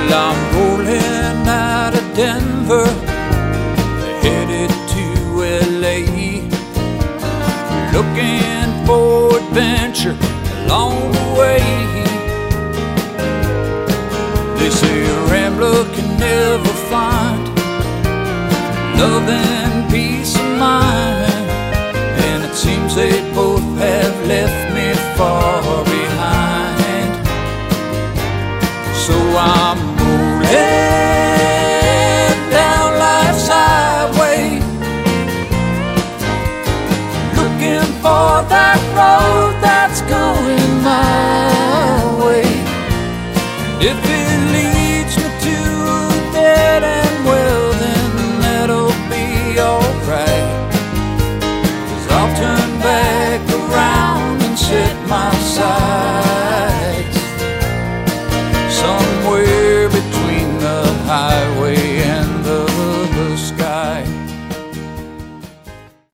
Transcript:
I'm rolling out of Denver, headed to LA, looking for adventure along the way. They say a rambler can never find love and peace of mind, and it seems they both have left me far behind. So I'm rolling down life's highway, looking for that road